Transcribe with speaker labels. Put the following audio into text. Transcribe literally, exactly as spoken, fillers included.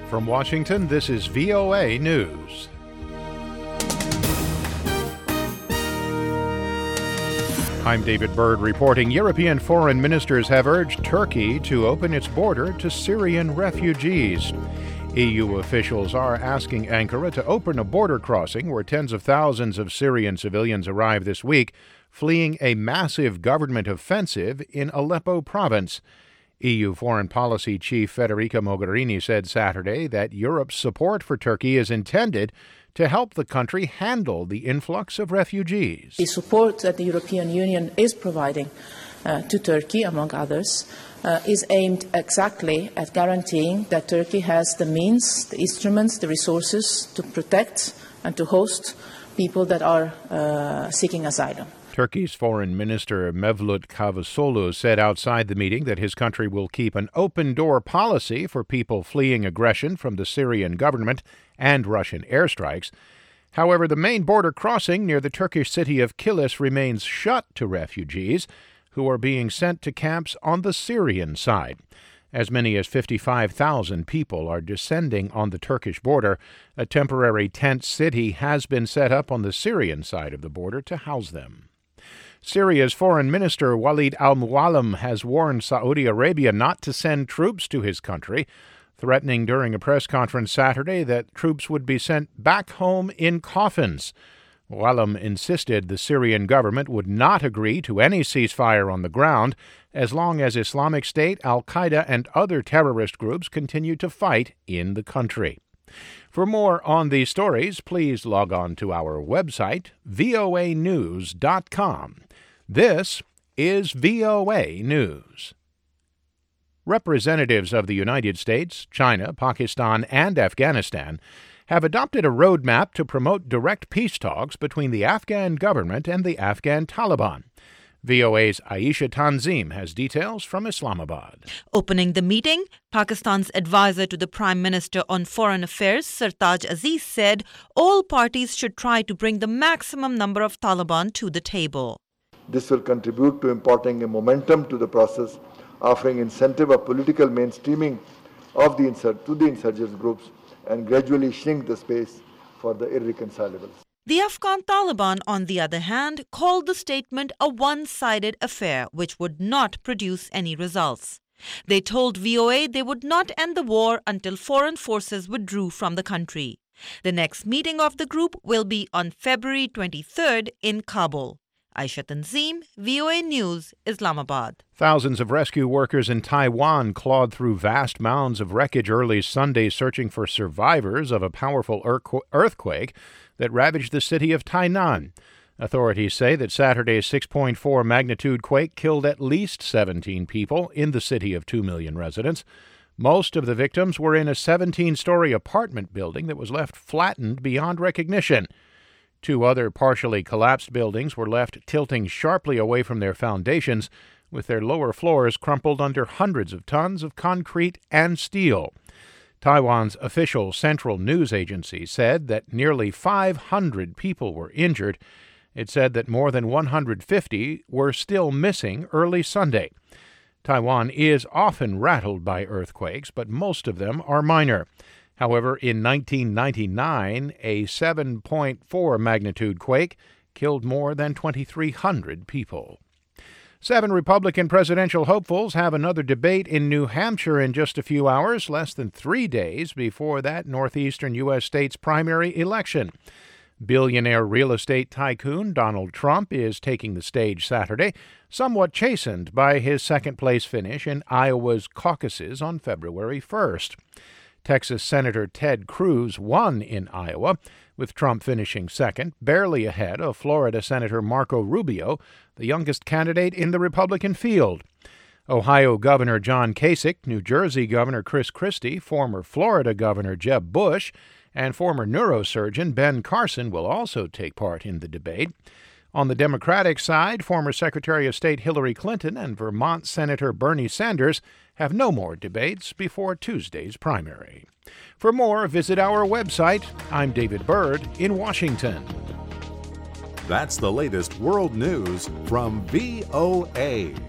Speaker 1: From Washington, this is V O A News. I'm David Byrd reporting European foreign ministers have urged Turkey to open its border to Syrian refugees. E U officials are asking Ankara to open a border crossing where tens of thousands of Syrian civilians arrive this week, fleeing a massive government offensive in Aleppo province. E U Foreign Policy Chief Federica Mogherini said Saturday that Europe's support for Turkey is intended to help the country handle the influx of refugees.
Speaker 2: The support that the European Union is providing uh, to Turkey, among others, uh, is aimed exactly at guaranteeing that Turkey has the means, the instruments, the resources to protect and to host people that are uh, seeking asylum.
Speaker 1: Turkey's Foreign Minister Mevlut Cavusoglu said outside the meeting that his country will keep an open-door policy for people fleeing aggression from the Syrian government and Russian airstrikes. However, the main border crossing near the Turkish city of Kilis remains shut to refugees who are being sent to camps on the Syrian side. As many as fifty-five thousand people are descending on the Turkish border. A temporary tent city has been set up on the Syrian side of the border to house them. Syria's Foreign Minister Walid al-Muallim has warned Saudi Arabia not to send troops to his country, threatening during a press conference Saturday that troops would be sent back home in coffins. Muallim insisted the Syrian government would not agree to any ceasefire on the ground as long as Islamic State, Al-Qaeda, and other terrorist groups continue to fight in the country. For more on these stories, please log on to our website, V O A news dot com. This is V O A News. Representatives of the United States, China, Pakistan, and Afghanistan have adopted a roadmap to promote direct peace talks between the Afghan government and the Afghan Taliban. V O A's Aisha Tanzim has details from Islamabad.
Speaker 3: Opening the meeting, Pakistan's advisor to the Prime Minister on Foreign Affairs, Sartaj Aziz, said all parties should try to bring the maximum number of Taliban to the table.
Speaker 4: This will contribute to imparting a momentum to the process, offering incentive of political mainstreaming of the insur- to the insurgent groups, and gradually shrink the space for the irreconcilables.
Speaker 3: The Afghan Taliban, on the other hand, called the statement a one-sided affair which would not produce any results. They told V O A they would not end the war until foreign forces withdrew from the country. The next meeting of the group will be on February twenty-third in Kabul. Aisha Tanzim, V O A News, Islamabad.
Speaker 1: Thousands of rescue workers in Taiwan clawed through vast mounds of wreckage early Sunday searching for survivors of a powerful earthquake that ravaged the city of Tainan. Authorities say that Saturday's six point four magnitude quake killed at least seventeen people in the city of two million residents. Most of the victims were in a seventeen-story apartment building that was left flattened beyond recognition. Two other partially collapsed buildings were left tilting sharply away from their foundations, with their lower floors crumpled under hundreds of tons of concrete and steel. Taiwan's official central news agency said that nearly five hundred people were injured. It said that more than one hundred fifty were still missing early Sunday. Taiwan is often rattled by earthquakes, but most of them are minor. However, in nineteen ninety-nine, a seven point four magnitude quake killed more than twenty-three hundred people. Seven Republican presidential hopefuls have another debate in New Hampshire in just a few hours, less than three days before that northeastern U S state's primary election. Billionaire real estate tycoon Donald Trump is taking the stage Saturday, somewhat chastened by his second-place finish in Iowa's caucuses on February first. Texas Senator Ted Cruz won in Iowa, with Trump finishing second, barely ahead of Florida Senator Marco Rubio, the youngest candidate in the Republican field. Ohio Governor John Kasich, New Jersey Governor Chris Christie, former Florida Governor Jeb Bush, and former neurosurgeon Ben Carson will also take part in the debate. On the Democratic side, former Secretary of State Hillary Clinton and Vermont Senator Bernie Sanders have no more debates before Tuesday's primary. For more, visit our website. I'm David Byrd in Washington.
Speaker 5: That's the latest world news from V O A.